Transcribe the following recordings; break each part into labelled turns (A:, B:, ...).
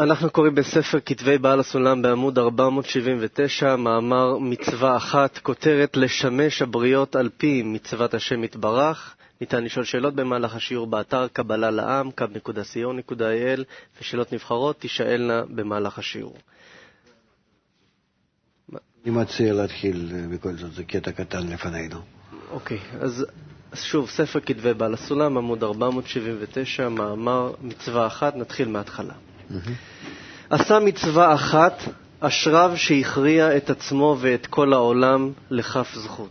A: אנחנו קוראים בספר כתבי בעל הסולם בעמוד 479, מאמר מצווה אחת, כותרת לשמש הבריות על פי מצוות השם יתברך. ניתן לשאול שאלות במהלך השיעור באתר קבלה לעם, kab.co.il, ושאלות נבחרות תשאלנה במהלך השיעור.
B: אני מציע להתחיל בכל זאת, זה קטע קטן לפנינו.
A: אוקיי, אז שוב, ספר כתבי בעל הסולם, עמוד 479, מאמר מצווה אחת, נתחיל מההתחלה. עשה מצווה אחת, אשריו שהכריע את עצמו ואת כל העולם לכף זכות.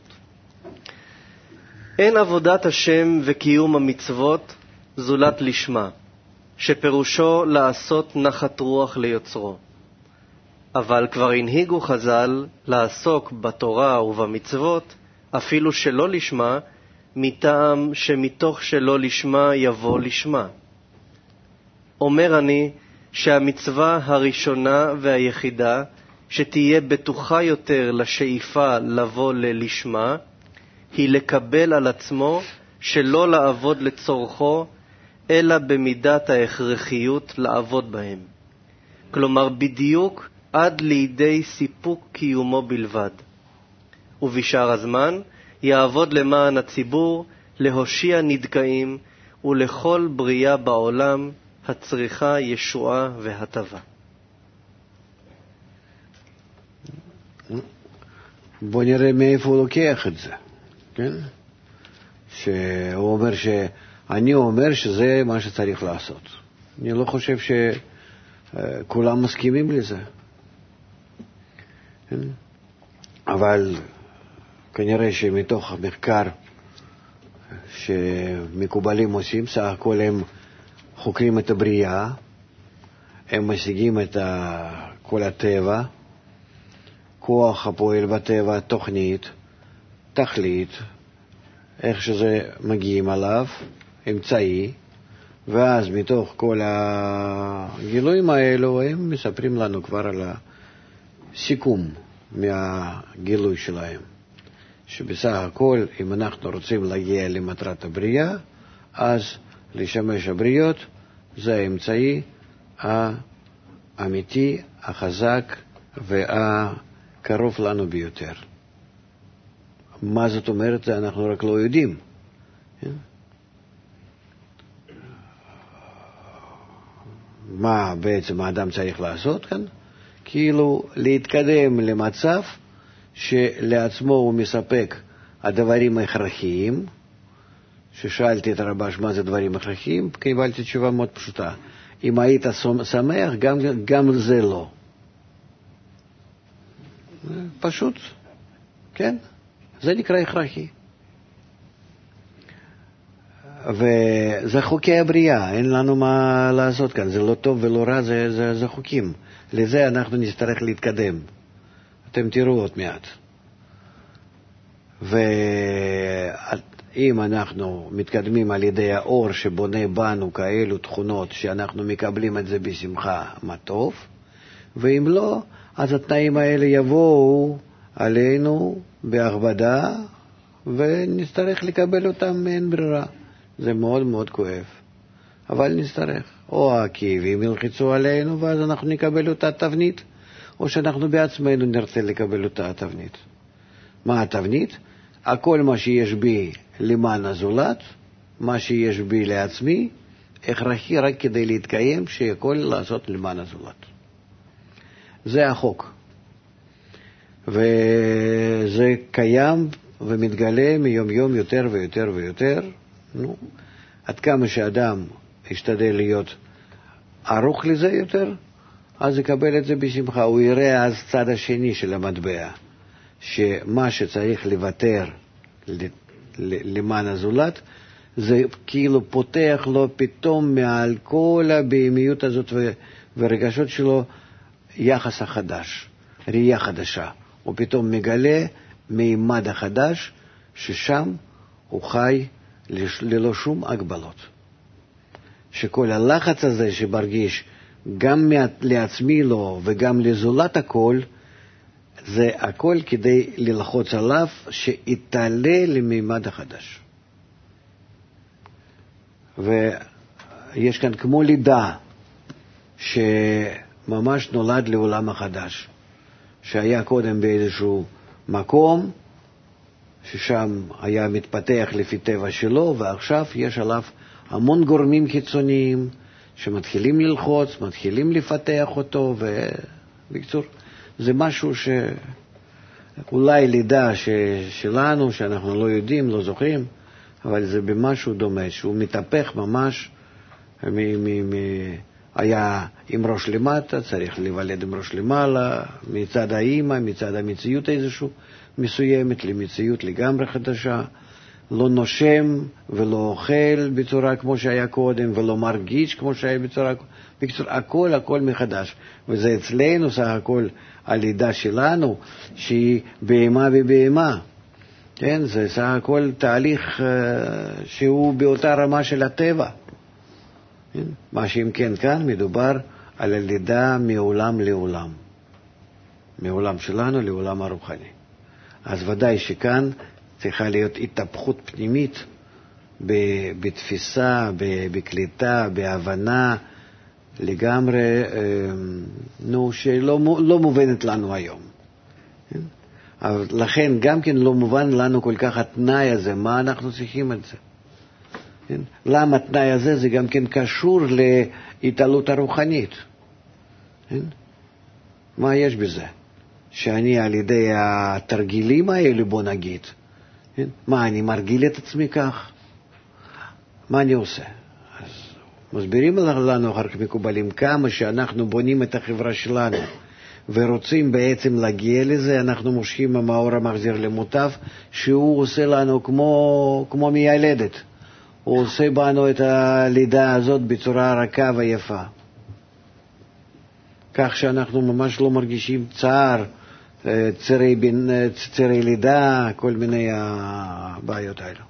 A: אין עבודת השם וקיום המצוות זולת לשמה, שפירושו לעשות נחת רוח ליוצרו. אבל כבר הנהיגו חז"ל לעסוק בתורה ובמצוות, אפילו שלא לשמה, מטעם שמתוך שלא לשמה יבוא לשמה. אומר אני שהמצווה הראשונה והיחידה שתהיה בטוחה יותר לשאיפה לבוא ללשמה, היא לקבל על עצמו שלא לעבוד לצורכו, אלא במידת ההכרחיות לעבוד בהם. כלומר בדיוק עד לידי סיפוק קיומו בלבד. ובשאר הזמן יעבוד למען הציבור, להושיע נדכאים ולכל בריאה בעולם הצריכה ישועה והטבה.
B: בוא נראה מאיפה הוא לוקח את זה, כן? שהוא אומר אני אומר שזה מה שצריך לעשות. אני לא חושב שכולם מסכימים לזה. כן? אבל כנראה שמתוך המחקר שמקובלים עושים, סך הכל הם חוקרים את הבריאה, הם משיגים את כל הטבע, כוח הפועל בטבע, תוכנית, תכלית, איך שזה מגיעים עליו, אמצעי, ואז מתוך כל הגילויים האלו הם מספרים לנו כבר על הסיכום מהגילוי שלהם. שבסך הכל, אם אנחנו רוצים להגיע למטרת הבריאה, אז לשמש הבריות זה האמצעי האמיתי, החזק והקרוב לנו ביותר. מה זאת אומרת? אנחנו רק לא יודעים. מה בעצם האדם צריך לעשות כאן? כאילו להתקדם למצב שלעצמו הוא מספק הדברים הכרחיים. ששאלתי את הרבש מה זה דברים הכרחיים, קיבלתי תשובה מאוד פשוטה. אם היית שמח, גם זה לא. פשוט, כן? זה נקרא הכרחי. וזה חוקי הבריאה, אין לנו מה לעשות כאן. זה לא טוב ולא רע, זה חוקים. לזה אנחנו נצטרך להתקדם. אתם תראו עוד מעט. אם אנחנו מתקדמים על ידי האור שבונה בנו כאלו תכונות שאנחנו מקבלים את זה בשמחה, מה טוב, ואם לא, אז התנאים האלה יבואו עלינו בהכבדה ונצטרך לקבל אותם מאין ברירה. זה מאוד מאוד כואב, אבל נצטרך. או הכאבים ילחצו עלינו ואז אנחנו נקבל אותה התבנית, או שאנחנו בעצמנו נרצה לקבל אותה התבנית. מה התבנית? הכל מה שיש בי למען הזולת, מה שיש בי לעצמי, הכרחי רק כדי להתקיים, שיכול לעשות למען הזולת. זה החוק. וזה קיים ומתגלה מיום יום יותר ויותר ויותר. עד כמה שאדם ישתדל להיות ערוך לזה יותר, אז יקבל את זה בשמחה. הוא יראה אז צד השני של המטבע. שמה שצריך לוותר למען הזולת, זה כאילו פותח לו פתאום מעל כל הבהמיות הזאת ורגשות שלו יחס החדש, ראייה חדשה. הוא פתאום מגלה מימד החדש, ששם הוא חי ללא שום הגבלות. שכל הלחץ הזה שמרגיש גם לעצמי לו וגם לזולת הכל, זה הכל כדי ללחוץ עליו שיתעלה למימד החדש. ויש כאן כמו לידה שממש נולד לעולם החדש, שהיה קודם באיזשהו מקום, ששם היה מתפתח לפי טבע שלו, ועכשיו יש עליו המון גורמים חיצוניים שמתחילים ללחוץ, מתחילים לפתח אותו, ובקצור, זה משהו שאולי לידה שלנו, שאנחנו לא יודעים, לא זוכרים, אבל זה במשהו דומה, שהוא מתהפך ממש, היה עם ראש למטה, צריך להיוולד עם ראש למעלה, מצד האמא, מצד המציאות איזשהו מסוימת, למציאות לגמרי חדשה, לא נושם ולא אוכל בצורה כמו שהיה קודם, ולא מרגיש כמו שהיה בצורה קודם, בקצור, הכל מחדש. וזה אצלנו סך הכל הלידה שלנו, שהיא בהמה ובהמה. כן, זה סך הכל תהליך שהוא באותה רמה של הטבע. כן? מה שאם כן כאן מדובר על הלידה מעולם לעולם. מעולם שלנו לעולם הרוחני. אז ודאי שכאן צריכה להיות התהפכות פנימית בתפיסה, בקליטה, בהבנה לגמרי, שלא מובנת לנו היום. אבל לכן גם כן לא מובן לנו כל כך התנאי הזה, מה אנחנו צריכים את זה. למה התנאי הזה זה גם כן קשור להתעלות הרוחנית. מה יש בזה? שאני על ידי התרגילים האלה, בוא נגיד, מה, אני מרגיל את עצמי כך? מה אני עושה? אז מסבירים לנו אחר כך מקובלים כמה שאנחנו בונים את החברה שלנו ורוצים בעצם להגיע לזה, אנחנו מושכים המאור המחזיר למוטב, שהוא עושה לנו כמו מיילדת. הוא עושה בנו את הלידה הזאת בצורה רכה ויפה. כך שאנחנו ממש לא מרגישים צער, צירי לידה, כל מיני הבעיות האלו.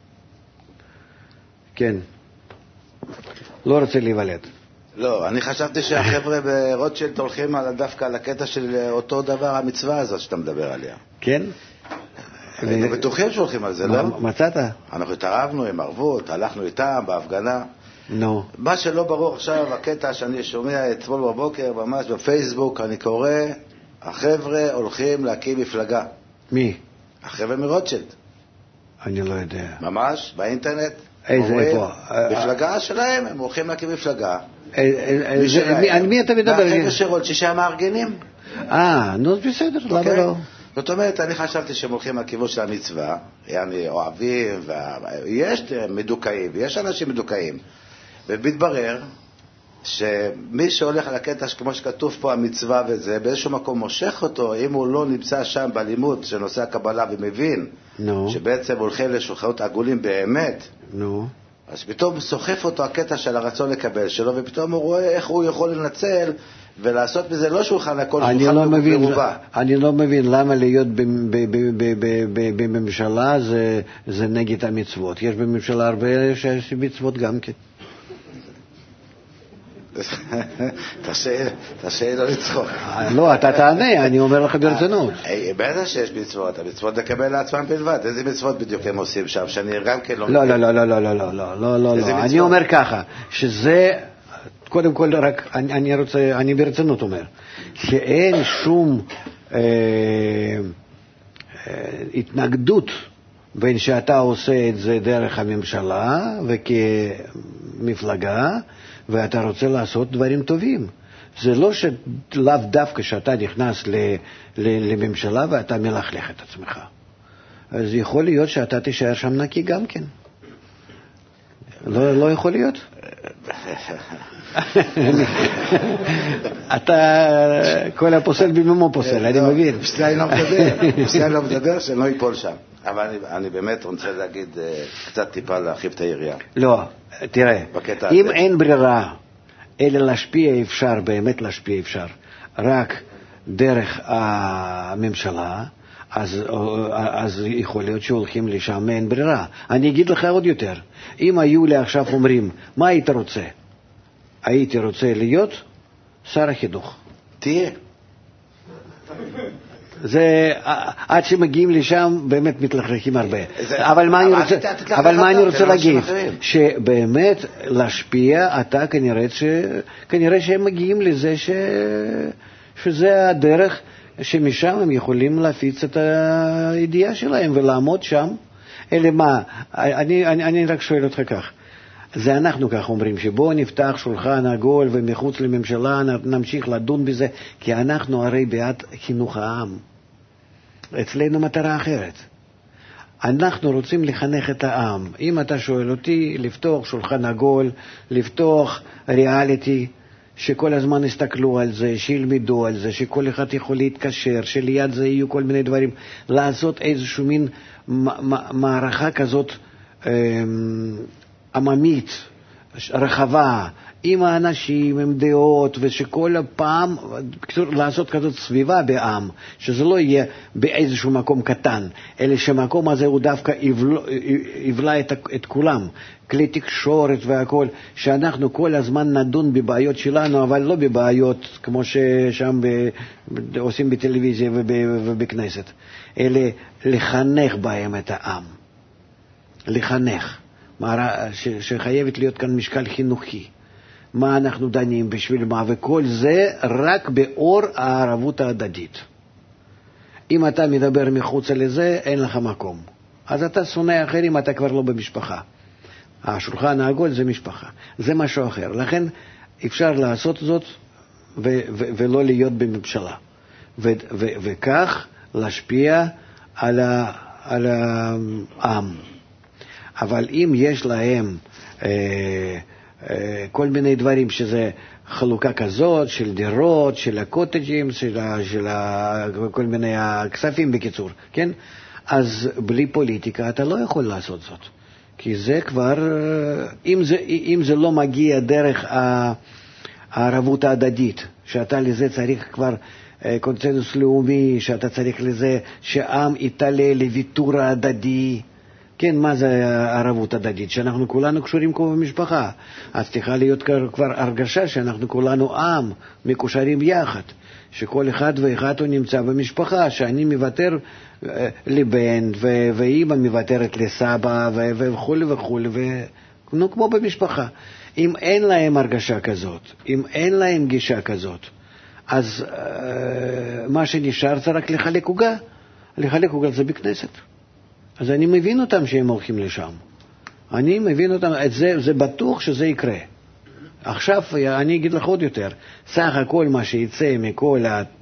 B: כן. לא רוצה להיוולד.
C: לא, אני חשבתי שהחבר'ה ברוטשילד הולכים דווקא על הקטע של אותו דבר, המצווה הזאת שאתה מדבר עליה.
B: כן?
C: היינו בטוחים שהולכים על זה, לא?
B: מצאת?
C: אנחנו התערבנו עם ערבות, הלכנו איתם בהפגנה.
B: נו.
C: מה שלא ברור עכשיו, הקטע שאני שומע אתמול בבוקר, ממש בפייסבוק, אני קורא, החבר'ה הולכים להקים מפלגה.
B: מי?
C: החבר'ה מרוטשילד.
B: אני לא יודע.
C: ממש, באינטרנט.
B: איזה איפה?
C: מפלגה שלהם, הם הולכים להקים מפלגה.
B: על מי אתה מדבר?
C: והחבר'ה של רוטשילד שהמארגנים.
B: נו בסדר, למה לא?
C: זאת אומרת, אני חשבתי שהם הולכים לכיוון של המצווה, יעני אוהבים, יש מדוכאים, יש אנשים מדוכאים, ומתברר שמי שהולך על הקטע כמו שכתוב פה המצווה וזה, באיזשהו מקום מושך אותו, אם הוא לא נמצא שם בלימוד של נושא הקבלה ומבין שבעצם הולכים לשולחנות עגולים באמת, אז פתאום סוחף אותו הקטע של הרצון לקבל שלו, ופתאום הוא רואה איך הוא יכול לנצל ולעשות בזה לא שולחן הכל, שולחן מרובה.
B: אני לא מבין למה להיות בממשלה זה נגד המצוות. יש בממשלה הרבה מצוות גם כן.
C: תשאי לא לצחוק.
B: לא, אתה תענה, אני אומר לך ברצינות.
C: בטח שיש מצוות, המצוות לקבל לעצמם בלבד. איזה מצוות בדיוק הם עושים שם, שאני גם כן לא...
B: לא, אני אומר ככה, שזה, קודם כל רק, אני ברצינות אומר, שאין שום התנגדות בין שאתה עושה את זה דרך הממשלה וכמפלגה, ואתה רוצה לעשות דברים טובים. זה לא שלאו דווקא שאתה נכנס לממשלה ואתה מלכלך את עצמך. אז יכול להיות שאתה תישאר שם נקי גם כן. לא יכול להיות? אתה כל הפוסל בממו פוסל, אני מבין.
C: בשביל לא מדבר, שלא ייפול שם. אבל אני באמת רוצה להגיד קצת טיפה להרחיב את היריעה.
B: לא, תראה, אם אין ברירה, אלא להשפיע אפשר, באמת להשפיע אפשר, רק דרך הממשלה, אז יכול להיות שהולכים לשם, אין ברירה. אני אגיד לך עוד יותר, אם היו לי עכשיו אומרים, מה היית רוצה? הייתי רוצה להיות שר החינוך.
C: תהיה.
B: זה, עד שמגיעים לשם באמת מתלכלכים הרבה. אבל מה אני רוצה להגיד? שבאמת להשפיע, אתה כנראה שהם מגיעים לזה שזה הדרך שמשם הם יכולים להפיץ את הידיעה שלהם ולעמוד שם. אלה מה? אני רק שואל אותך כך. זה אנחנו כך אומרים, שבואו נפתח שולחן עגול ומחוץ לממשלה נמשיך לדון בזה, כי אנחנו הרי בעד חינוך העם. אצלנו מטרה אחרת. אנחנו רוצים לחנך את העם. אם אתה שואל אותי, לפתוח שולחן עגול, לפתוח ריאליטי, שכל הזמן יסתכלו על זה, שילמדו על זה, שכל אחד יכול להתקשר, שליד זה יהיו כל מיני דברים, לעשות איזשהו מין מערכה כזאת עממית, רחבה, עם האנשים, עם דעות, ושכל הפעם לעשות כזאת סביבה בעם, שזה לא יהיה באיזשהו מקום קטן, אלא שהמקום הזה הוא דווקא יבלע את כולם, כלי תקשורת והכל, שאנחנו כל הזמן נדון בבעיות שלנו, אבל לא בבעיות כמו ששם עושים בטלוויזיה ובכנסת, אלא לחנך בהם את העם, לחנך. שחייבת להיות כאן משקל חינוכי. מה אנחנו דנים בשביל מה, וכל זה רק באור הערבות ההדדית. אם אתה מדבר מחוץ לזה, אין לך מקום. אז אתה שונא אחרים, אתה כבר לא במשפחה. השולחן העגול זה משפחה. זה משהו אחר. לכן אפשר לעשות זאת ולא להיות בממשלה. וכך להשפיע על העם. אבל אם יש להם כל מיני דברים, שזה חלוקה כזאת של דירות, של הקוטג'ים, של כל מיני הכספים בקיצור, כן? אז בלי פוליטיקה אתה לא יכול לעשות זאת. כי זה כבר, אם זה לא מגיע דרך הערבות ההדדית, שאתה לזה צריך כבר קונצנזוס לאומי, שאתה צריך לזה שעם יתעלה לוויתור ההדדי, כן, מה זה ערבות הדדית? שאנחנו כולנו קשורים כמו במשפחה. אז צריכה להיות כבר הרגשה שאנחנו כולנו עם, מקושרים יחד. שכל אחד ואחד הוא נמצא במשפחה, שאני מוותר לבן, ואמא מוותרת לסבא, וכו' וכו', כמו במשפחה. אם אין להם הרגשה כזאת, אם אין להם גישה כזאת, אז מה שנשאר זה רק לחלק עוגה. לחלק עוגה זה בכנסת. אז אני מבין אותם שהם הולכים לשם. אני מבין אותם, זה בטוח שזה יקרה. עכשיו אני אגיד לך עוד יותר. סך הכל מה שיצא מכל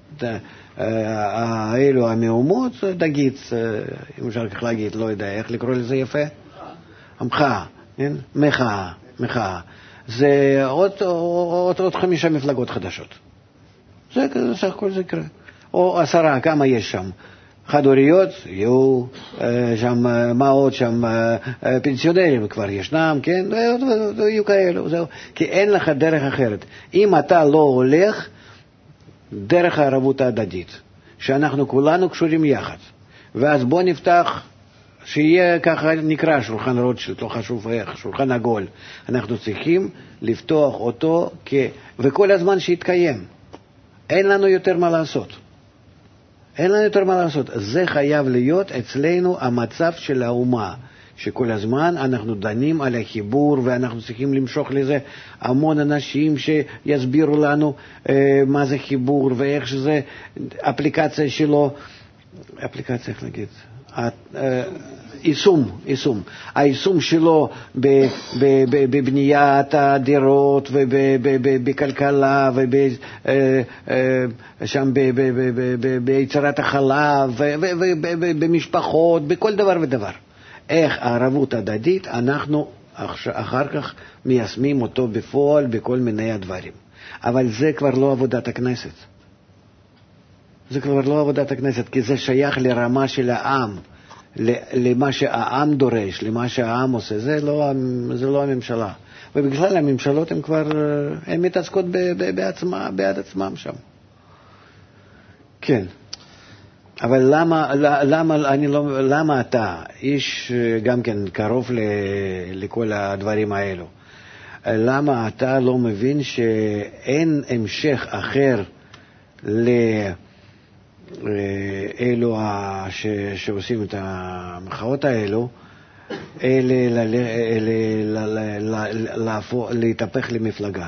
B: האלו המהומות, תגיד, אם אפשר כך להגיד, לא יודע איך לקרוא לזה יפה? המחאה, כן? מחאה. זה עוד 5 מפלגות חדשות. זה סך הכל זה יקרה. או 10, כמה יש שם? חד-הוריות, יהיו שם, מה עוד שם, פנסיונרים כבר ישנם, כן, יהיו כאלו, זהו. כי אין לך דרך אחרת. אם אתה לא הולך דרך הערבות ההדדית, שאנחנו כולנו קשורים יחד, ואז בוא נפתח, שיהיה ככה נקרא שולחן רוטשילד, לא חשוב איך, שולחן עגול. אנחנו צריכים לפתוח אותו, וכל הזמן שיתקיים. אין לנו יותר מה לעשות. אין לנו יותר מה לעשות. זה חייב להיות אצלנו המצב של האומה, שכל הזמן אנחנו דנים על החיבור, ואנחנו צריכים למשוך לזה המון אנשים שיסבירו לנו מה זה חיבור, ואיך שזה אפליקציה שלו, אפליקציה, איך נגיד? יישום. היישום שלו בבניית הדירות ובכלכלה ושם ביצירת החלב ובמשפחות, בכל דבר ודבר. איך הערבות הדדית אנחנו אחר כך מיישמים אותו בפועל בכל מיני הדברים. אבל זה כבר לא עבודת הכנסת. זה כבר לא עבודת הכנסת, כי זה שייך לרמה של העם. למה שהעם דורש, למה שהעם עושה, זה לא הממשלה. ובכלל הממשלות הן כבר, הן מתעסקות בעד עצמם שם. כן. אבל למה אתה, איש גם כן קרוב לכל הדברים האלו, למה אתה לא מבין שאין המשך אחר אלו שעושים את המחאות האלו, אלה להתהפך למפלגה.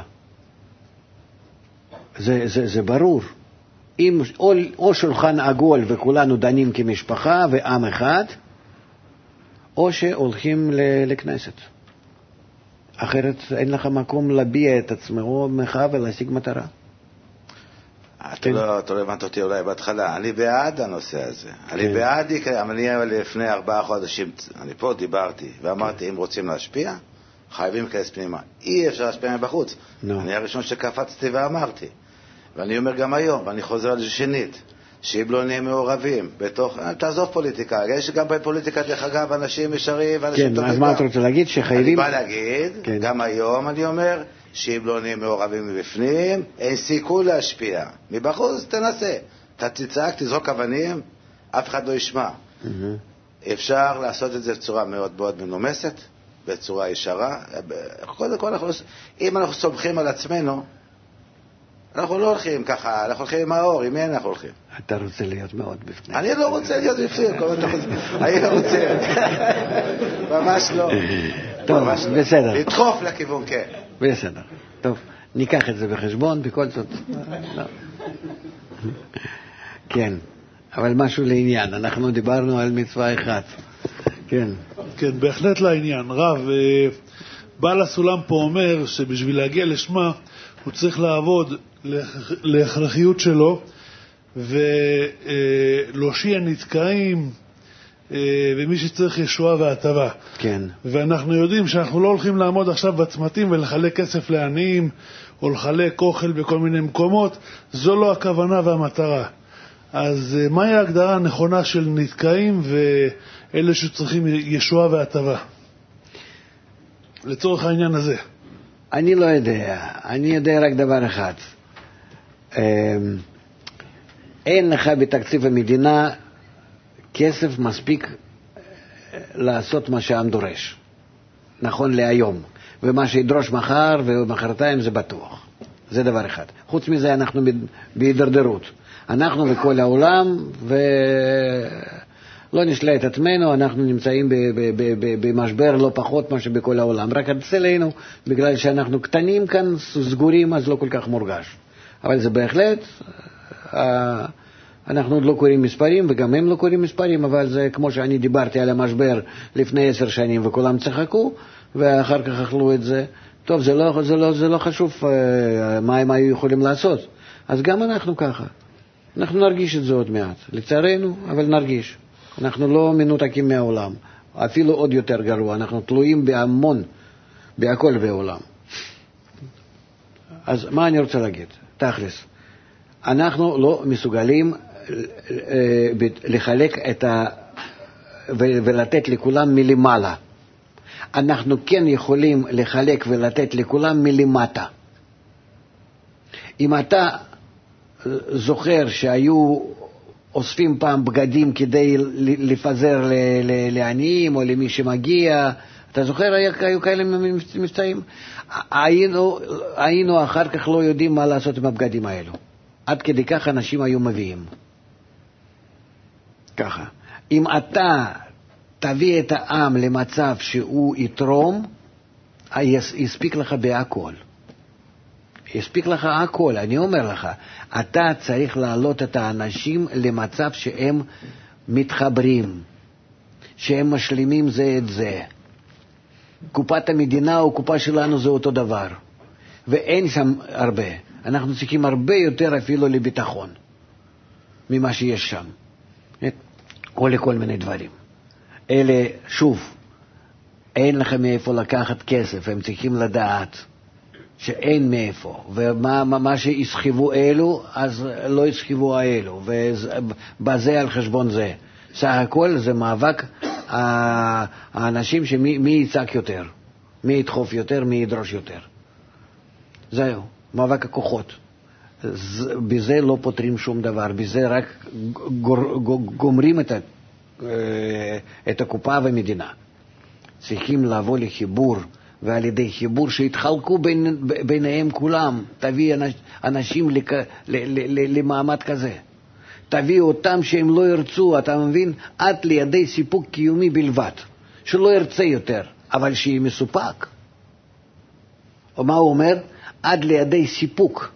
B: זה ברור. אם או שולחן עגול וכולנו דנים כמשפחה ועם אחד, או שהולכים לכנסת. אחרת אין לך מקום להביע את עצמו מחאה ולהשיג מטרה.
C: אתה לא הבנת אותי אולי בהתחלה. אני בעד הנושא הזה. אני בעד, אני לפני 4 חודשים, אני פה דיברתי ואמרתי, אם רוצים להשפיע, חייבים להיכנס פנימה. אי אפשר להשפיע מבחוץ. אני הראשון שקפצתי ואמרתי. ואני אומר גם היום, ואני חוזר על זה שנית, שאם לא נהיה מעורבים בתוך, תעזוב פוליטיקה, יש גם בפוליטיקה דרך אגב אנשים ישרים ואנשים
B: טובים. כן, אז מה אתה רוצה להגיד? שחייבים?
C: אני בא להגיד, גם היום אני אומר, שאם לא נהיה מעורבים מבפנים, אין סיכוי להשפיע. מבחוץ תנסה, אתה תצעק, תזרוק אבנים, אף אחד לא ישמע. אפשר לעשות את זה בצורה מאוד מאוד מנומסת, בצורה ישרה. קודם כל, אם אנחנו סומכים על עצמנו, אנחנו לא הולכים ככה, אנחנו הולכים עם האור, עם מי אנחנו הולכים?
B: אתה רוצה להיות מאוד בפנים.
C: אני לא רוצה להיות בפנים, אני לא רוצה. ממש לא.
B: טוב, בסדר.
C: לדחוף לכיוון, כן.
B: בסדר. טוב, ניקח את זה בחשבון, בכל זאת. כן, אבל משהו לעניין. אנחנו דיברנו על מצווה אחת. כן.
D: כן, בהחלט לעניין. רב, בעל הסולם פה אומר שבשביל להגיע לשמה, הוא צריך לעבוד להכרחיות שלו ולהושיע נתקעים ומי שצריך ישועה והטבה.
B: כן.
D: ואנחנו יודעים שאנחנו לא הולכים לעמוד עכשיו בצמתים ולחלק כסף לעניים או לחלק אוכל בכל מיני מקומות. זו לא הכוונה והמטרה. אז מהי ההגדרה הנכונה של נתקעים ואלה שצריכים ישועה והטבה לצורך העניין הזה?
B: אני לא יודע. אני יודע רק דבר אחד. אין לך בתקציב המדינה כסף מספיק לעשות מה שהעם דורש. נכון להיום. ומה שידרוש מחר ומחרתיים זה בטוח. זה דבר אחד. חוץ מזה אנחנו בהידרדרות. אנחנו וכל העולם, ולא נשלה את עצמנו, אנחנו נמצאים במשבר לא פחות מה שבכל העולם. רק אצלנו, בגלל שאנחנו קטנים כאן, סגורים, אז לא כל כך מורגש. אבל זה בהחלט, אנחנו עוד לא קוראים מספרים, וגם הם לא קוראים מספרים, אבל זה כמו שאני דיברתי על המשבר לפני 10 שנים, וכולם צחקו, ואחר כך אכלו את זה. טוב, זה לא חשוב מה הם היו יכולים לעשות. אז גם אנחנו ככה. אנחנו נרגיש את זה עוד מעט, לצערנו, אבל נרגיש. אנחנו לא מנותקים מהעולם, אפילו עוד יותר גרוע, אנחנו תלויים בהמון, בהכל בעולם. אז מה אני רוצה להגיד? תכלס, אנחנו לא מסוגלים לחלק ולתת לכולם מלמעלה. אנחנו כן יכולים לחלק ולתת לכולם מלמטה. אם אתה זוכר שהיו אוספים פעם בגדים כדי לפזר לעניים או למי שמגיע, אתה זוכר, היו כאלה מבצעים? היינו אחר כך לא יודעים מה לעשות עם הבגדים האלו. עד כדי כך אנשים היו מביאים. ככה. אם אתה תביא את העם למצב שהוא יתרום, יספיק לך בהכל. יספיק לך הכל, אני אומר לך, אתה צריך להעלות את האנשים למצב שהם מתחברים, שהם משלימים זה את זה. קופת המדינה או קופה שלנו זה אותו דבר, ואין שם הרבה. אנחנו צריכים הרבה יותר אפילו לביטחון ממה שיש שם, או לכל מיני דברים. אלה, שוב, אין לכם מאיפה לקחת כסף, הם צריכים לדעת שאין מאיפה, ומה שיסחבו אלו, אז לא יסחבו האלו, ובזה על חשבון זה. סך הכל זה מאבק האנשים שמי יצעק יותר, מי ידחוף יותר, מי ידרוש יותר. זהו, מאבק הכוחות. בזה לא פותרים שום דבר, בזה רק גומרים את הקופה והמדינה. צריכים לבוא לחיבור, ועל ידי חיבור שהתחלקו ביניהם כולם, תביא אנשים למעמד כזה, תביא אותם שהם לא ירצו, אתה מבין? עד לידי סיפוק קיומי בלבד, שלא ירצה יותר, אבל שיהיה מסופק. או מה הוא אומר? עד לידי סיפוק.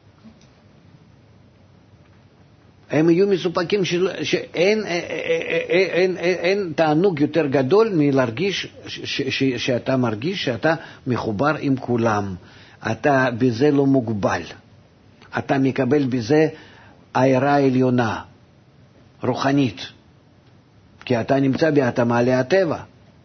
B: הם יהיו מסופקים שאין תענוג יותר גדול מלהרגיש שאתה מרגיש שאתה מחובר עם כולם. אתה בזה לא מוגבל. אתה מקבל בזה הערה עליונה, רוחנית. כי אתה נמצא בהתאמה לטבע.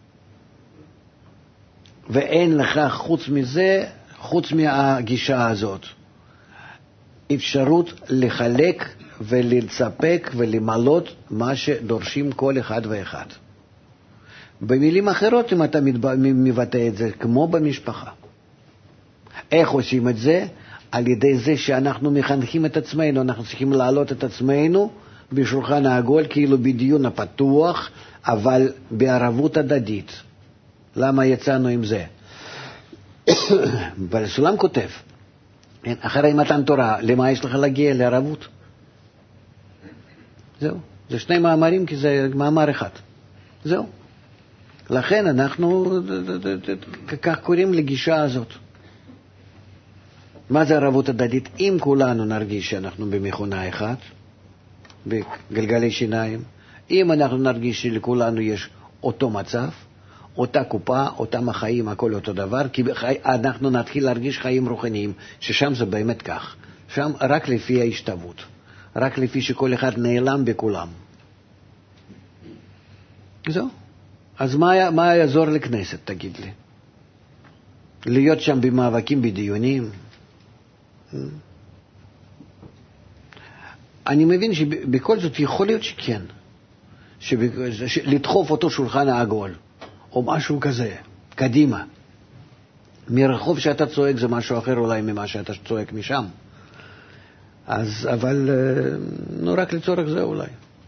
B: ואין לך חוץ מזה, חוץ מהגישה הזאת, אפשרות לחלק ולספק ולמלות מה שדורשים כל אחד ואחד. במילים אחרות, אם אתה מבטא את זה, כמו במשפחה. איך עושים את זה? על ידי זה שאנחנו מחנכים את עצמנו, אנחנו צריכים להעלות את עצמנו בשולחן העגול, כאילו בדיון הפתוח, אבל בערבות הדדית. למה יצאנו עם זה? בסולם כותב, אחרי מתן תורה, למה יש לך להגיע? לערבות. זהו. זה שני מאמרים, כי זה מאמר אחד. זהו. לכן אנחנו כך קוראים לגישה הזאת. מה זה ערבות הדדית? אם כולנו נרגיש שאנחנו במכונה אחת, בגלגלי שיניים, אם אנחנו נרגיש שלכולנו יש אותו מצב, אותה קופה, אותם החיים, הכל אותו דבר, כי אנחנו נתחיל להרגיש חיים רוחניים, ששם זה באמת כך. שם רק לפי ההשתוות, רק לפי שכל אחד נעלם בכולם. זהו. אז מה יעזור לכנסת, תגיד לי? להיות שם במאבקים, בדיונים? אני מבין שבכל זאת יכול להיות שכן, לדחוף אותו שולחן העגול, או משהו כזה, קדימה. מרחוב שאתה צועק זה משהו אחר אולי ממה שאתה צועק משם. אז, אבל, רק לצורך זה אולי.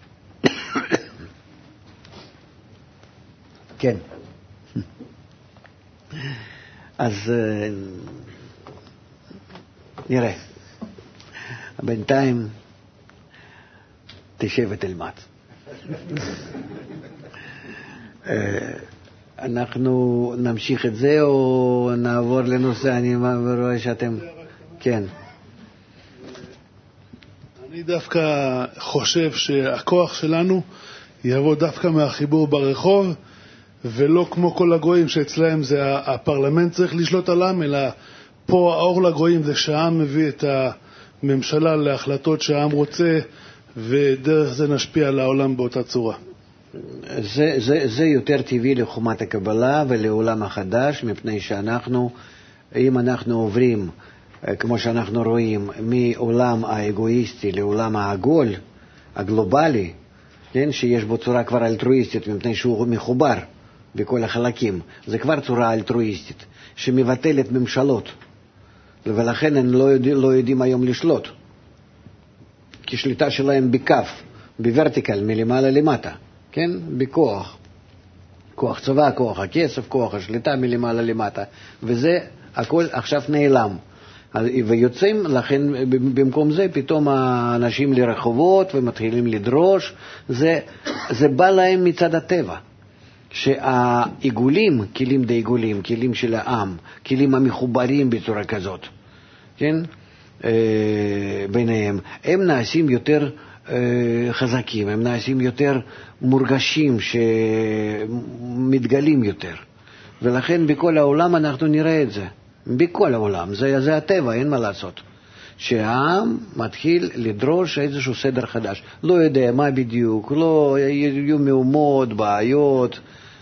B: כן. אז נראה. בינתיים תשב ותלמד. אנחנו נמשיך את זה או נעבור לנושא? אני רואה שאתם... כן.
D: אני דווקא חושב שהכוח שלנו יבוא דווקא מהחיבור ברחוב, ולא כמו כל הגויים שאצלהם זה הפרלמנט צריך לשלוט על העם, אלא פה האור לגויים זה שהעם מביא את הממשלה להחלטות שהעם רוצה, ודרך זה נשפיע על העולם באותה צורה.
B: זה יותר טבעי לחומת הקבלה ולעולם החדש, מפני שאנחנו, אם אנחנו עוברים, כמו שאנחנו רואים, מעולם האגואיסטי לעולם העגול, הגלובלי, כן, שיש בו צורה כבר אלטרואיסטית, מפני שהוא מחובר בכל החלקים, זה כבר צורה אלטרואיסטית, שמבטלת ממשלות, ולכן הם לא יודעים היום לשלוט, כי שליטה שלהם בכף, בוורטיקל, מלמעלה למטה, כן? בכוח. כוח צבא, כוח הכסף, כוח השליטה מלמעלה למטה. וזה הכל עכשיו נעלם. ויוצאים, לכן במקום זה פתאום האנשים לרחובות ומתחילים לדרוש. זה בא להם מצד הטבע. שהעיגולים, כלים די עיגולים, כלים של העם, כלים המחוברים בצורה כזאת, כן? ביניהם, הם נעשים יותר חזקים, הם נעשים יותר מורגשים, שמתגלים יותר. ולכן בכל העולם אנחנו נראה את זה. בכל העולם, זה הטבע, אין מה לעשות. שהעם מתחיל לדרוש איזשהו סדר חדש. לא יודע מה בדיוק, לא יהיו מהומות, בעיות,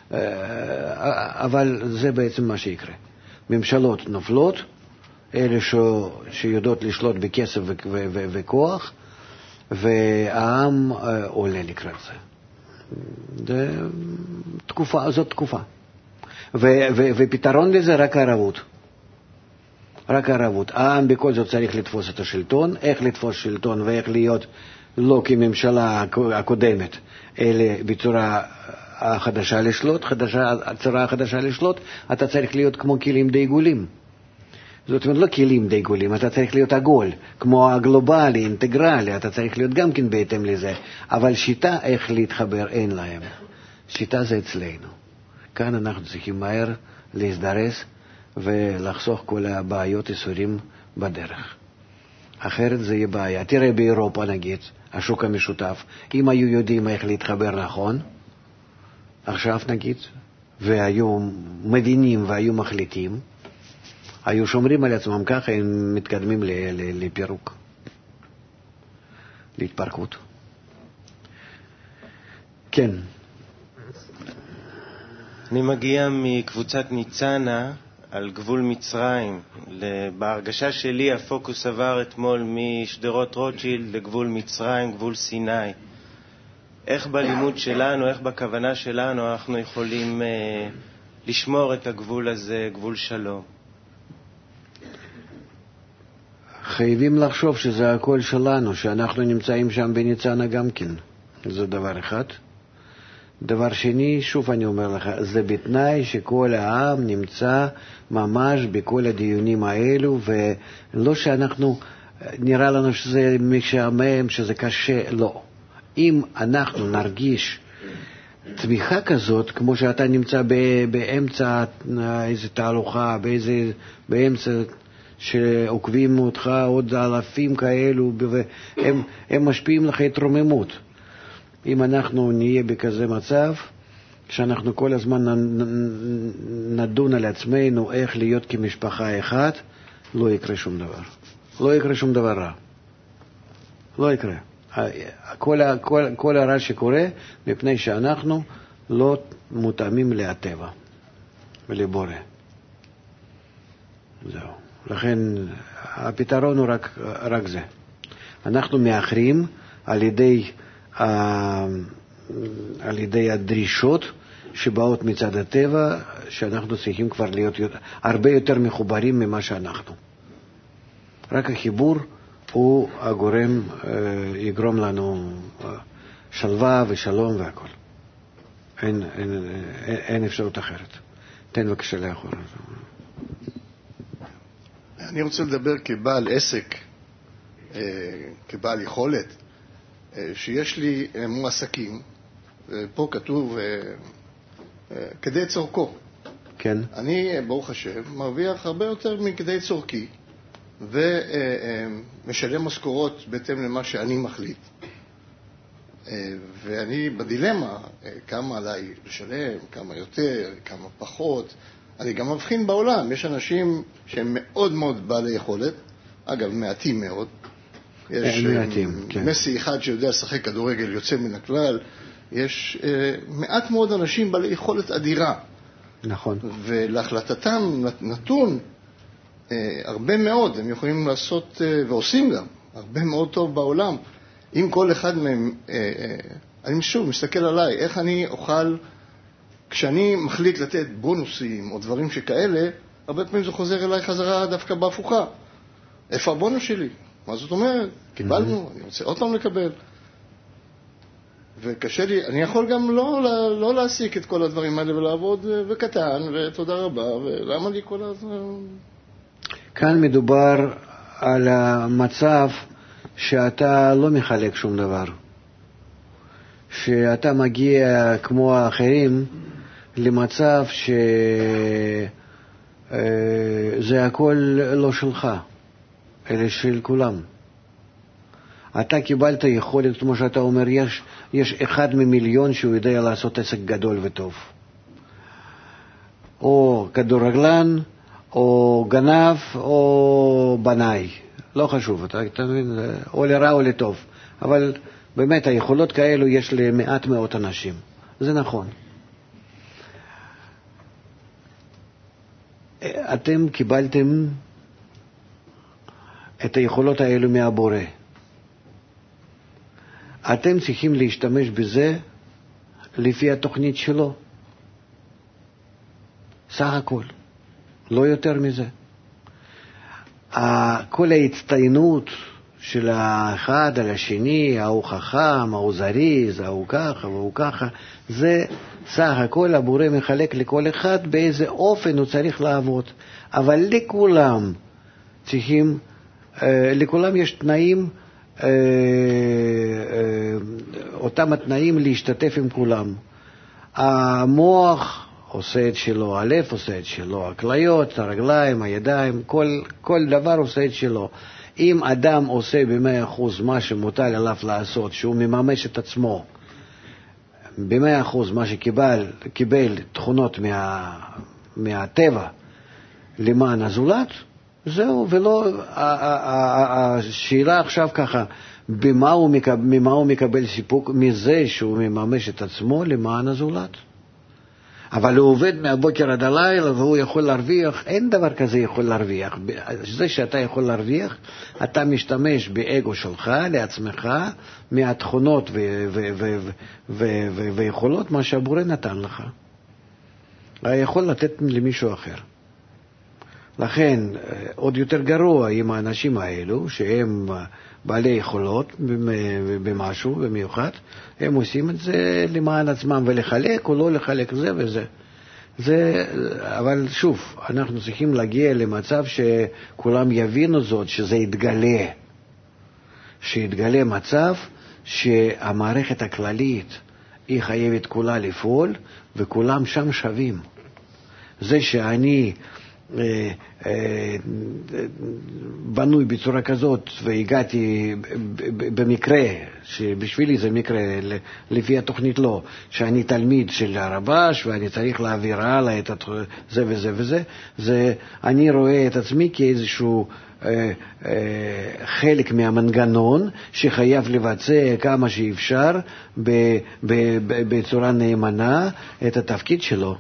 B: אבל זה בעצם מה שיקרה. ממשלות נופלות, אלה שיודעות לשלוט בכסף וכוח, והעם עולה לקראת זה. זאת תקופה. ופתרון לזה רק הערבות. רק הערבות. העם בכל זאת צריך לתפוס את השלטון, איך לתפוס שלטון ואיך להיות לא כממשלה הקודמת, אלא בצורה החדשה לשלוט, הצורה החדשה לשלוט, אתה צריך להיות כמו כלים די עיגולים. זאת אומרת, לא כלים די גולים, אתה צריך להיות עגול, כמו הגלובלי, אינטגרלי, אתה צריך להיות גם כן בהתאם לזה, אבל שיטה איך להתחבר אין להם. שיטה זה אצלנו. כאן אנחנו צריכים מהר להזדרז ולחסוך כל הבעיות איסורים בדרך. אחרת זה יהיה בעיה. תראה באירופה נגיד, השוק המשותף, אם היו יודעים איך להתחבר נכון, עכשיו נגיד, והיו מבינים והיו מחליטים, היו שומרים על עצמם ככה, הם מתקדמים לפירוק, להתפרקות. כן.
E: אני מגיע מקבוצת ניצנה על גבול מצרים. בהרגשה שלי הפוקוס עבר אתמול משדרות רוטשילד לגבול מצרים, גבול סיני. איך בלימוד שלנו, איך בכוונה שלנו אנחנו יכולים לשמור את הגבול הזה, גבול שלום?
B: חייבים לחשוב שזה הכל שלנו, שאנחנו נמצאים שם בניצנה גם כן. זה דבר אחד. דבר שני, שוב אני אומר לך, זה בתנאי שכל העם נמצא ממש בכל הדיונים האלו, ולא שאנחנו, נראה לנו שזה משעמם, שזה קשה, לא. אם אנחנו נרגיש תמיכה כזאת, כמו שאתה נמצא באמצע איזו תהלוכה, באמצע שעוקבים אותך עוד אלפים כאלו, והם משפיעים לך את רוממות. אם אנחנו נהיה בכזה מצב, שאנחנו כל הזמן נדון על עצמנו איך להיות כמשפחה אחת, לא יקרה שום דבר. לא יקרה שום דבר רע. לא יקרה. כל הרע שקורה, מפני שאנחנו לא מותאמים לטבע ולבורא. זהו. לכן הפתרון הוא רק זה. אנחנו מאחרים על ידי הדרישות שבאות מצד הטבע, שאנחנו צריכים כבר להיות הרבה יותר מחוברים ממה שאנחנו. רק החיבור הוא הגורם, יגרום לנו שלווה ושלום והכל. אין אפשרות אחרת. תן בבקשה לאחור.
F: אני רוצה לדבר כבעל עסק, כבעל יכולת, שיש לי מועסקים, פה כתוב כדי צורכו.
B: כן.
F: אני, ברוך השם, מרוויח הרבה יותר מכדי צורכי, ומשלם משכורות בהתאם למה שאני מחליט. ואני בדילמה, כמה עליי לשלם, כמה יותר, כמה פחות. אני גם מבחין בעולם, יש אנשים שהם מאוד מאוד בעלי יכולת, אגב, מעטים מאוד. יש מסי אחד שיודע לשחק כדורגל יוצא מן הכלל, יש מעט מאוד אנשים בעלי יכולת אדירה.
B: נכון.
F: ולהחלטתם נתון הרבה מאוד, הם יכולים לעשות ועושים גם הרבה מאוד טוב בעולם. אם כל אחד מהם, אני שוב מסתכל עליי, איך אני אוכל, כשאני מחליט לתת בונוסים או דברים שכאלה, הרבה פעמים זה חוזר אליי חזרה דווקא בהפוכה. איפה הבונוס שלי? מה זאת אומרת? קיבלנו, אני רוצה עוד פעם לקבל. וקשה לי, אני יכול גם לא להסיק את כל הדברים האלה ולעבוד בקטן, ותודה רבה, ולמה לי כל הזמן?
B: כאן מדובר על המצב שאתה לא מחלק שום דבר. שאתה מגיע כמו האחרים למצב שזה הכל לא שלך, אלא של כולם. אתה קיבלת יכולת, כמו שאתה אומר, יש אחד ממיליון שהוא יודע לעשות עסק גדול וטוב. או כדורגלן, או גנב, או בנאי. לא חשוב, אתה מבין? או לרע או לטוב. אבל באמת היכולות כאלו יש למעט מאות אנשים. זה נכון. אתם קיבלתם את היכולות האלו מהבורא. אתם צריכים להשתמש בזה לפי התוכנית שלו. סך הכל. לא יותר מזה. כל ההצטיינות של האחד על השני, ההוא חכם, ההוא זריז, ההוא ככה והוא ככה, זה סך הכל הבורא מחלק לכל אחד באיזה אופן הוא צריך לעבוד. אבל לכולם צריכים, לכולם יש תנאים, אותם התנאים להשתתף עם כולם. המוח עושה את שלו, הלב עושה את שלו, הכליות, הרגליים, הידיים, כל דבר עושה את שלו. אם אדם עושה ב100% מה שמוטל עליו לעשות, שהוא מממש את עצמו, ב100% מה שקיבל תכונות מהטבע למען הזולת, זהו, ולא, השאלה עכשיו ככה, ממה הוא מקבל סיפוק? מזה שהוא מממש את עצמו למען הזולת. אבל הוא עובד מהבוקר עד הלילה והוא יכול להרוויח, אין דבר כזה יכול להרוויח. זה שאתה יכול להרוויח, אתה משתמש באגו שלך, לעצמך, מהתכונות ויכולות, מה שהבורא נתן לך. יכול לתת למישהו אחר. לכן, עוד יותר גרוע עם האנשים האלו, שהם בעלי יכולות במשהו במיוחד, הם עושים את זה למען עצמם, ולחלק או לא לחלק זה וזה. אבל שוב, אנחנו צריכים להגיע למצב שכולם יבינו זאת, שזה יתגלה. שיתגלה מצב שהמערכת הכללית היא חייבת כולה לפעול, וכולם שם שווים. זה שאני בנוי בצורה כזאת והגעתי במקרה, שבשבילי זה מקרה, לפי התוכנית לא, שאני תלמיד של הרבש ואני צריך להעביר הלאה את זה וזה וזה, אני רואה את עצמי כאיזשהו חלק מהמנגנון שחייב לבצע כמה שאפשר בצורה נאמנה את התפקיד שלו.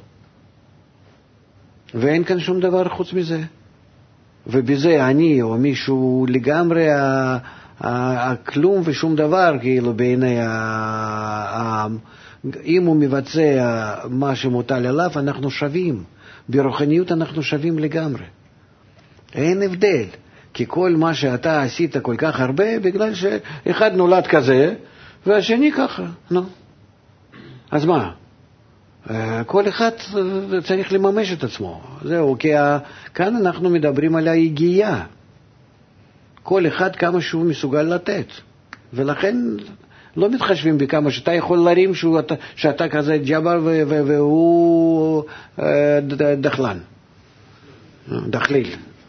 B: ואין כאן שום דבר חוץ מזה. ובזה אני או מישהו לגמרי הכלום ושום דבר, כאילו בעיני העם. אם הוא מבצע מה שמוטל עליו, אנחנו שווים. ברוחניות אנחנו שווים לגמרי. אין הבדל. כי כל מה שאתה עשית כל כך הרבה, בגלל שאחד נולד כזה, והשני ככה. נו. אז מה? כל אחד צריך לממש את עצמו. זהו, כי כאן אנחנו מדברים על ההגיעה. כל אחד כמה שהוא מסוגל לתת. ולכן לא מתחשבים בכמה שאתה יכול להרים שאתה כזה ג'בר והוא דחלן. דחליל.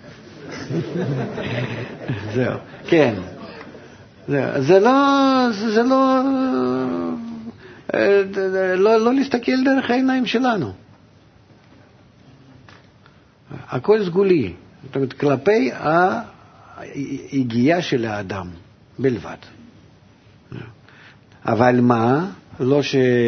B: זהו, כן. זה לא להסתכל דרך העיניים שלנו. הכל סגולי. זאת אומרת, כלפי ההגיעה של האדם בלבד. אבל מה? לא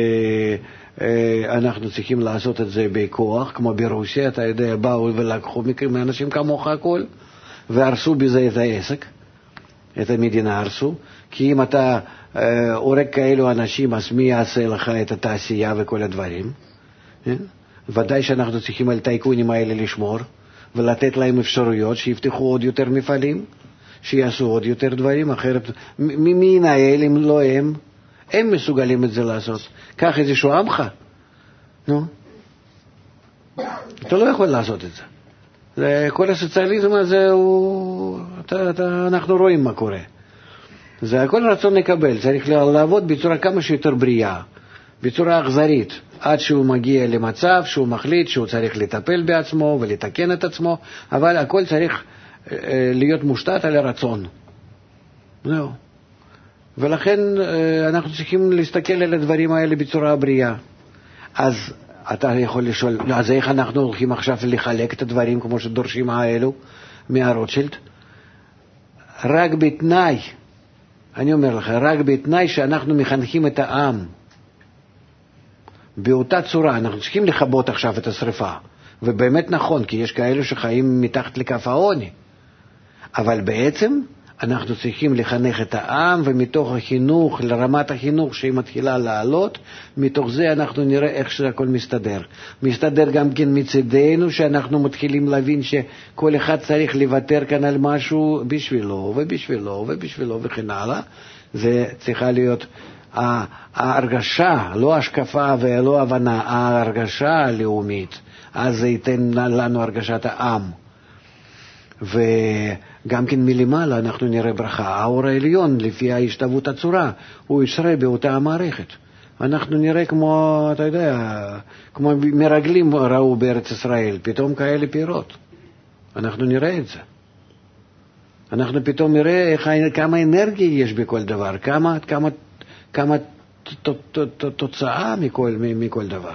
B: שאנחנו צריכים לעשות את זה בכוח, כמו ברוסיה, אתה יודע, באו ולקחו מאנשים כמוך הכל, והרסו בזה את העסק, את המדינה הרסו, כי אם אתה הורג כאלו אנשים, אז מי יעשה לך את התעשייה וכל הדברים? ודאי שאנחנו צריכים על טייקונים האלה לשמור, ולתת להם אפשרויות שיפתחו עוד יותר מפעלים, שיעשו עוד יותר דברים, אחרת מי ינהל אם לא הם? הם מסוגלים את זה לעשות. קח איזשהו עמך. נו. אתה לא יכול לעשות את זה. כל הסוציאליזם הזה אנחנו רואים מה קורה. זה הכל רצון לקבל. צריך לעבוד בצורה כמה שיותר בריאה, בצורה אכזרית, עד שהוא מגיע למצב שהוא מחליט שהוא צריך לטפל בעצמו ולתקן את עצמו, אבל הכל צריך להיות מושתת על הרצון. זהו. ולכן אנחנו צריכים להסתכל על הדברים האלה בצורה בריאה. אז אתה יכול לשאול, אז איך אנחנו הולכים עכשיו לחלק את הדברים כמו שדורשים האלו מהרוטשילד? רק בתנאי, אני אומר לך, רק בתנאי שאנחנו מחנכים את העם. באותה צורה, אנחנו צריכים לכבות עכשיו את השריפה. ובאמת נכון, כי יש כאלו שחיים מתחת לקו העוני. אבל בעצם אנחנו צריכים לחנך את העם, ומתוך החינוך, לרמת החינוך שהיא מתחילה לעלות, מתוך זה אנחנו נראה איך שהכל מסתדר. מסתדר גם כן מצדנו, שאנחנו מתחילים להבין שכל אחד צריך לוותר כאן על משהו בשבילו, ובשבילו, ובשבילו, וכן הלאה. זה צריכה להיות ההרגשה, לא השקפה ולא הבנה, ההרגשה הלאומית. אז זה ייתן לנו הרגשת העם. וגם כן מלמעלה אנחנו נראה ברכה. האור העליון, לפי ההשתוות הצורה, הוא ישרה באותה המערכת. אנחנו נראה כמו, אתה יודע, כמו מרגלים ראו בארץ ישראל, פתאום כאלה פירות. אנחנו נראה את זה. אנחנו פתאום נראה כמה אנרגיה יש בכל דבר, כמה תוצאה מכל דבר.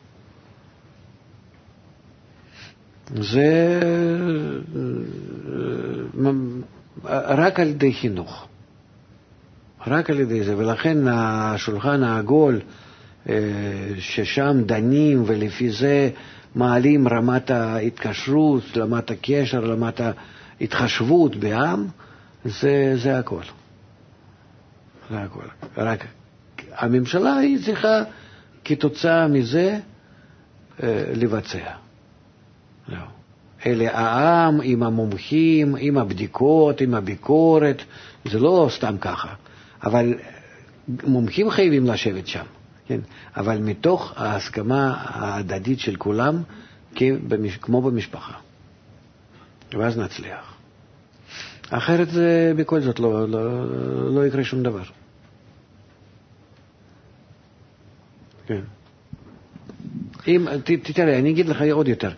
B: זה רק על ידי חינוך. רק על ידי זה, ולכן השולחן העגול ששם דנים ולפי זה מעלים רמת ההתקשרות, רמת הקשר, רמת ההתחשבות בעם, זה הכל. זה הכל. רק הממשלה היא צריכה כתוצאה מזה לבצע. אלה העם עם המומחים, עם הבדיקות, עם הביקורת, זה לא סתם ככה. אבל מומחים חייבים לשבת שם, כן? אבל מתוך ההסכמה ההדדית של כולם, כמו במשפחה. ואז נצליח. אחרת זה בכל זאת לא יקרה שום דבר. כן. תראה, אני אגיד לך עוד יותר.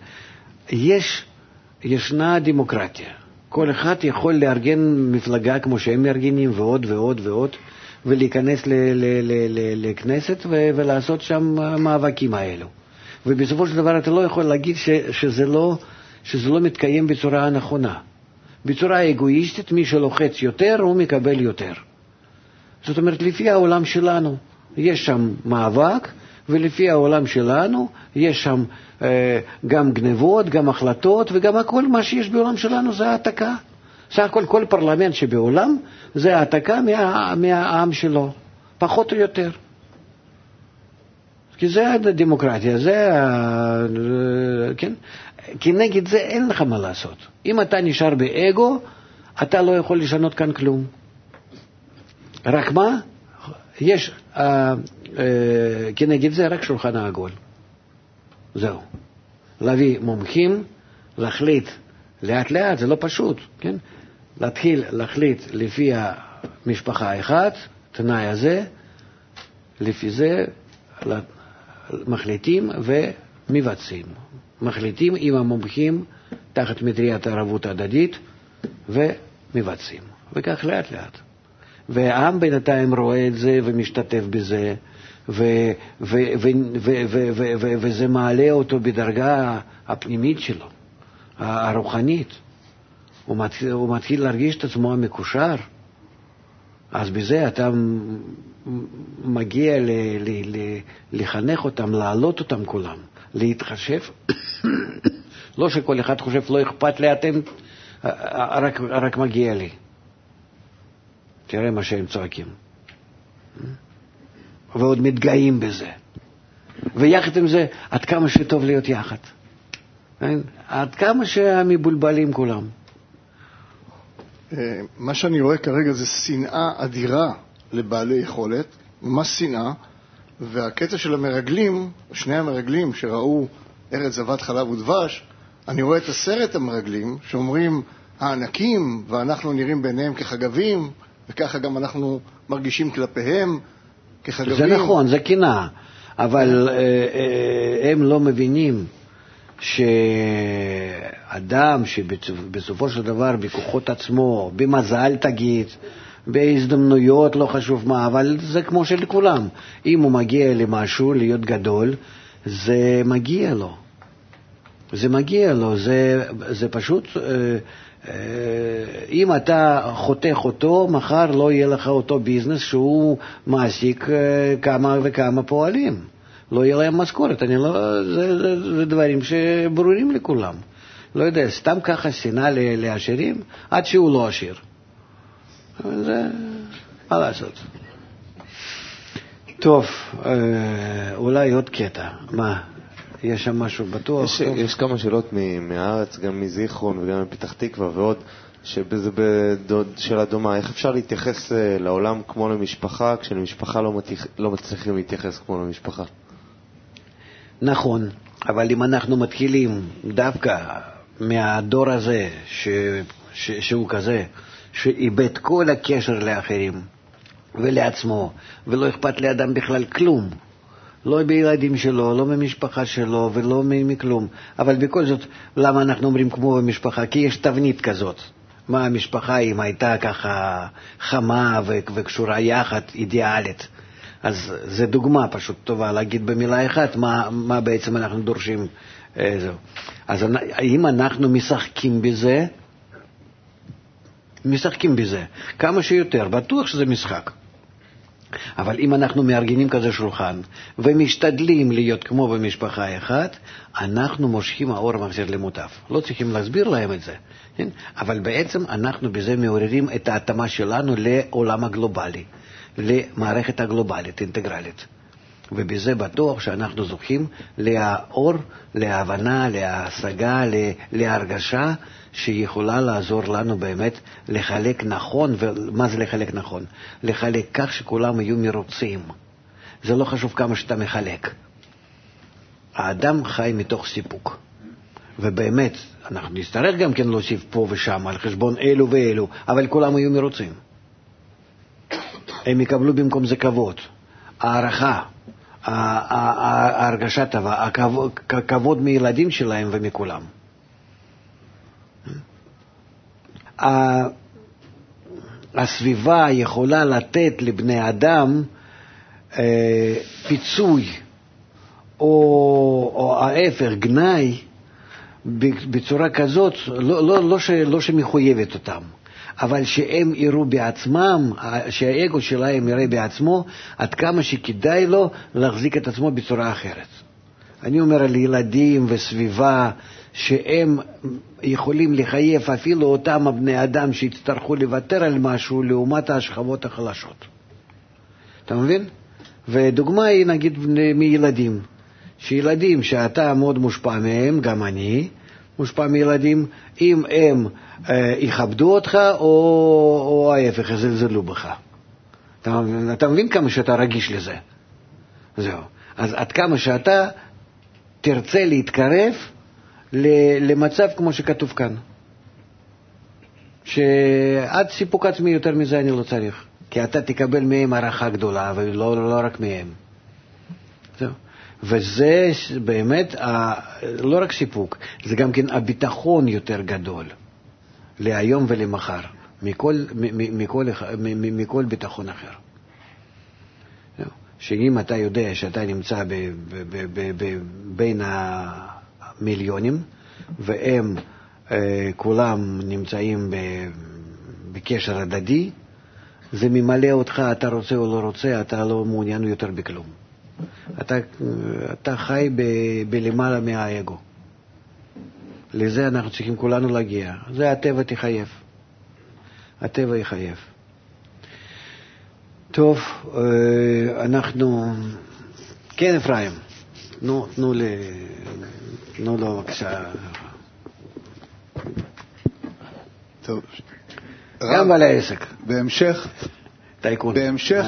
B: ישנה דמוקרטיה. כל אחד יכול לארגן מפלגה כמו שהם מארגנים ועוד ועוד ועוד, ולהיכנס לכנסת ולעשות שם מאבקים האלו. ובסופו של דבר אתה לא יכול להגיד שזה לא מתקיים בצורה הנכונה. בצורה אגואיסטית, מי שלוחץ יותר הוא מקבל יותר. זאת אומרת, לפי העולם שלנו יש שם מאבק, ולפי העולם שלנו יש שם גם גנבות, גם החלטות, וגם הכל מה שיש בעולם שלנו זה העתקה. סך הכל כל פרלמנט שבעולם זה העתקה מהעם שלו, פחות או יותר. כי זה הדמוקרטיה, כן? כי נגד זה אין לך מה לעשות. אם אתה נשאר באגו, אתה לא יכול לשנות כאן כלום. רק מה? יש כנגד זה רק שולחן העגול. זהו. להביא מומחים, להחליט לאט לאט, זה לא פשוט, כן? להתחיל להחליט לפי המשפחה אחת, תנאי הזה, לפי זה מחליטים ומבצעים. מחליטים עם המומחים תחת מטריית הערבות ההדדית ומבצעים. וכך לאט לאט. והעם בינתיים רואה את זה ומשתתף בזה, וזה מעלה אותו בדרגה הפנימית שלו, הרוחנית. הוא מתחיל להרגיש את עצמו המקושר. אז בזה אתה מגיע לחנך אותם, להעלות אותם כולם, להתחשב. לא שכל אחד חושב, לא אכפת לי, אתם רק מגיע לי. תראה מה שהם צועקים. ועוד מתגאים בזה. ויחד עם זה, עד כמה שטוב להיות יחד. עד כמה שמבולבלים כולם.
F: מה שאני רואה כרגע זה שנאה אדירה לבעלי יכולת, ממש שנאה, והקטע של המרגלים, שני המרגלים שראו ארץ זבת חלב ודבש, אני רואה את הסרט המרגלים שאומרים הענקים, ואנחנו נראים ביניהם כחגבים, וככה גם אנחנו מרגישים כלפיהם כחגבים.
B: זה נכון, זה קנאה, אבל הם לא מבינים שאדם שבסופו של דבר בכוחות עצמו, במזל תגיד, בהזדמנויות, לא חשוב מה, אבל זה כמו של כולם. אם הוא מגיע למשהו, להיות גדול, זה מגיע לו. זה מגיע לו, זה פשוט, אם אתה חותך אותו, מחר לא יהיה לך אותו ביזנס שהוא מעסיק כמה וכמה פועלים. לא יהיה להם משכורת. זה דברים שברורים לכולם. לא יודע, סתם ככה שנאה לעשירים, עד שהוא לא עשיר. זה מה לעשות. טוב, אולי עוד קטע. מה? יש שם משהו בטוח?
G: יש כמה שאלות מהארץ, גם מזיכרון וגם מפתח תקווה ועוד, שזה שאלה דומה. איך אפשר להתייחס לעולם כמו למשפחה, כשלמשפחה לא מצליחים להתייחס כמו למשפחה?
B: נכון, אבל אם אנחנו מתחילים דווקא מהדור הזה, שהוא כזה, שאיבד כל הקשר לאחרים ולעצמו, ולא אכפת לאדם בכלל כלום, לא בילדים שלו, לא במשפחה שלו ולא מכלום. אבל בכל זאת, למה אנחנו אומרים כמו במשפחה? כי יש תבנית כזאת. מה המשפחה אם הייתה ככה חמה וקשורה יחד, אידיאלית. אז זה דוגמה פשוט טובה להגיד במילה אחת מה בעצם אנחנו דורשים. אז אם אנחנו משחקים בזה כמה שיותר, בטוח שזה משחק. אבל אם אנחנו מארגנים כזה שולחן ומשתדלים להיות כמו במשפחה אחת, אנחנו מושכים האור מחזיר למוטב. לא צריכים להסביר להם את זה, כן? אבל בעצם אנחנו בזה מעוררים את ההתאמה שלנו לעולם הגלובלי, למערכת הגלובלית, אינטגרלית. ובזה בטוח שאנחנו זוכים לאור, להבנה, להשגה, להרגשה שיכולה לעזור לנו באמת לחלק נכון. ומה זה לחלק נכון? לחלק כך שכולם יהיו מרוצים. זה לא חשוב כמה שאתה מחלק. האדם חי מתוך סיפוק. ובאמת, אנחנו נצטרך גם כן להוסיף פה ושם על חשבון אלו ואלו, אבל כולם יהיו מרוצים. הם יקבלו במקום זה כבוד, הערכה, ההרגשה טובה, הכבוד מילדים שלהם ומכולם. הסביבה יכולה לתת לבני אדם פיצוי או ההפך, גנאי, בצורה כזאת, לא שמחויבת אותם, אבל שהם יראו בעצמם, שהאגו שלהם יראה בעצמו, עד כמה שכדאי לו להחזיק את עצמו בצורה אחרת. אני אומר על ילדים וסביבה שהם יכולים לחייב אפילו אותם הבני אדם שיצטרכו לוותר על משהו לעומת השכבות החלשות. אתה מבין? ודוגמה היא נגיד מילדים. שילדים שאתה מאוד מושפע מהם, גם אני מושפע מילדים, אם הם יכבדו אותך או ההפך, יזלזלו בך. אתה מבין כמה שאתה רגיש לזה? זהו. אז עד כמה שאתה תרצה להתקרב למצב כמו שכתוב כאן. שעד סיפוק עצמי יותר מזה אני לא צריך. כי אתה תקבל מהם הערכה גדולה, ולא רק מהם. זהו. וזה באמת לא רק סיפוק, זה גם כן הביטחון יותר גדול להיום ולמחר, מכל ביטחון אחר. שאם אתה יודע שאתה נמצא בין המיליונים, והם כולם נמצאים בקשר הדדי, זה ממלא אותך, אתה רוצה או לא רוצה, אתה לא מעוניין יותר בכלום. אתה חי בלמעלה מהאגו. לזה אנחנו צריכים כולנו להגיע. זה הטבע תחייב. הטבע יחייב. טוב, אנחנו... כן, אפרים. תנו לו בבקשה.
H: טוב.
B: גם בעלי העסק.
H: בהמשך...
B: טייקון.
H: בהמשך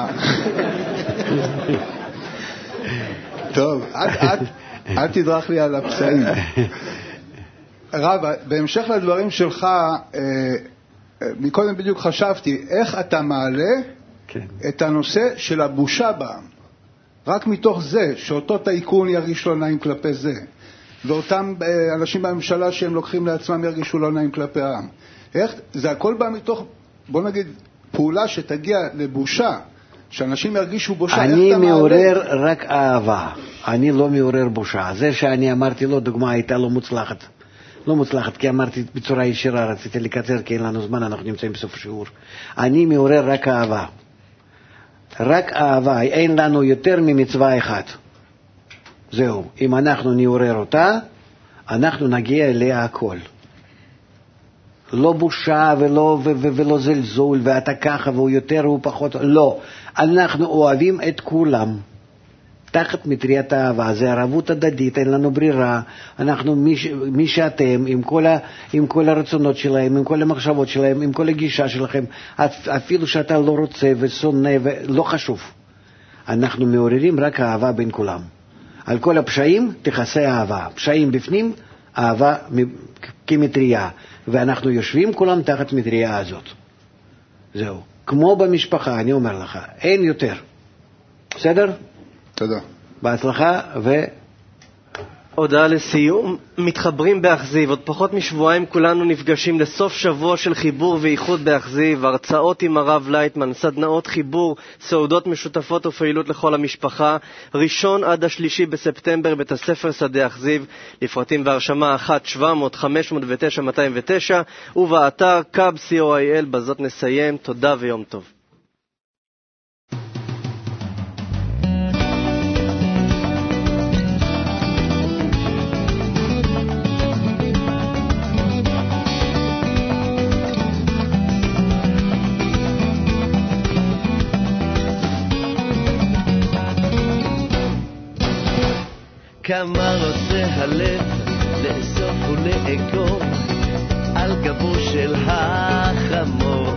H: טוב, אל תדרך לי על הפסעים. רב, בהמשך לדברים שלך, מקודם בדיוק חשבתי, איך אתה מעלה את הנושא של הבושה בעם. רק מתוך זה, שאותו טייקון ירגיש לא נעים כלפי זה, ואותם אנשים בממשלה שהם לוקחים לעצמם ירגישו לא נעים כלפי העם. איך? זה הכל בא מתוך, בוא נגיד, פעולה שתגיע לבושה, שאנשים ירגישו בושה.
B: אני מעורר רק אהבה, אני לא מעורר בושה. זה שאני אמרתי לו, דוגמה הייתה לא מוצלחת. לא מוצלחת, כי אמרתי בצורה ישירה, רציתי לקצר, כי אין לנו זמן, אנחנו נמצאים בסוף השיעור. אני מעורר רק אהבה. רק אהבה, אין לנו יותר ממצווה אחת. זהו, אם אנחנו נעורר אותה, אנחנו נגיע אליה הכל. לא בושה ולא זלזול, ואתה ככה והוא יותר והוא פחות, לא. אנחנו אוהבים את כולם. תחת מטריית האהבה, זה ערבות הדדית, אין לנו ברירה. אנחנו מי שאתם, עם כל הרצונות שלהם, עם כל המחשבות שלהם, עם כל הגישה שלכם, אפילו שאתה לא רוצה ושונא ולא חשוב. אנחנו מעוררים רק אהבה בין כולם. על כל הפשעים תכסה אהבה. פשעים בפנים, אהבה כמטריה, ואנחנו יושבים כולם תחת מטריה הזאת. זהו. כמו במשפחה, אני אומר לך, אין יותר. בסדר?
H: תודה.
B: בהצלחה
A: הודעה לסיום, מתחברים באכזיב, עוד פחות משבועיים כולנו נפגשים לסוף שבוע של חיבור ואיחוד באכזיב, הרצאות עם הרב לייטמן, סדנאות חיבור, סעודות משותפות ופעילות לכל המשפחה, 1 עד 3 בספטמבר בית הספר שדה אכזיב, לפרטים והרשמה 1-700-509-209 ובאתר קאב.co.il. בזאת נסיים, תודה ויום טוב.
I: כמה רוצה הלב לאסוף ולאגור על גבו של החמור.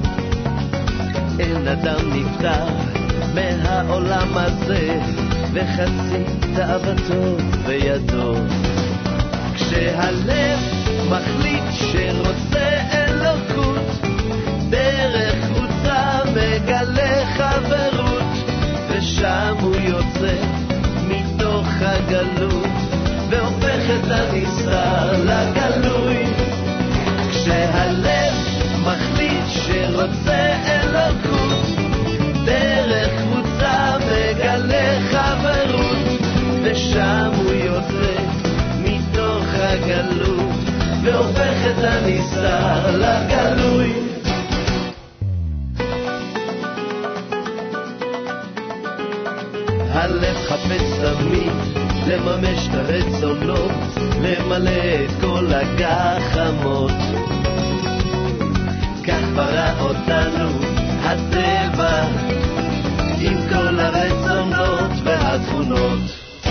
I: אין אדם נפטר מהעולם הזה וחצי תאוותו בידו. כשהלב מחליט שרוצה אלוקות, דרך חוצה מגלה חברות, ושם הוא יוצא מתוך הגלות והופך את הנסתר לגלוי. כשהלב מחליט שרוצה אלוקות, דרך חוצה מגלה חברות, ושם הוא יוצא מתוך הגלות והופך את הנסתר לגלוי. הלב חפץ תמיד לממש את הרצונות, למלא את כל הגחמות. כך ברא אותנו הטבע עם כל הרצונות והתכונות.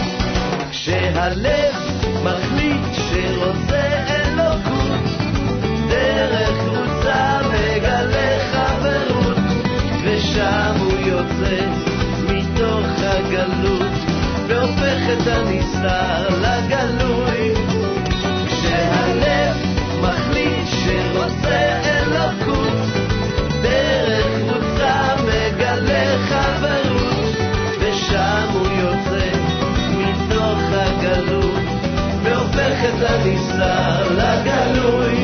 I: כשהלב מחליט שרוצה אלוקות, דרך חוצה מגלה חברות, ושם הוא יוצא מתוך הגלות והופך את הנסתר לגלוי. כשהלב מחליט שרוצה אלוקות, דרך חוצה מגלה חברות, ושם הוא יוצא מתוך הגלות והופך את הנסתר לגלוי.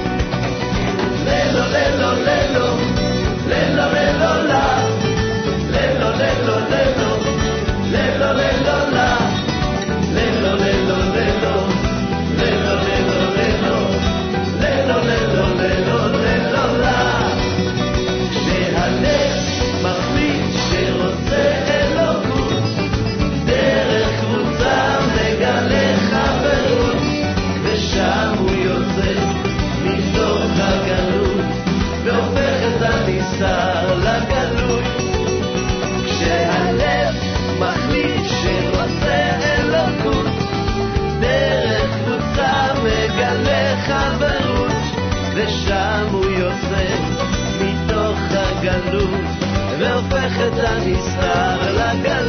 I: ללו ללו ללו ללו ללו לה, ללו ללו ללו ללו ללו לה, ללו ללו ללו ללו ללו ללו ללו ללו ללו לה. כשהלב מחליט שרוצה אלוקות, דרך קבוצה מגלה חברות, ושם הוא יוצא מתוך הגלות והופך את הנסתר לגלוי. כשהלב מחליט שרוצה אלוקות, דרך קבוצה מגלה חברות, ושם הוא יוצא מתוך הגלות והופך את הנסתר לגלות.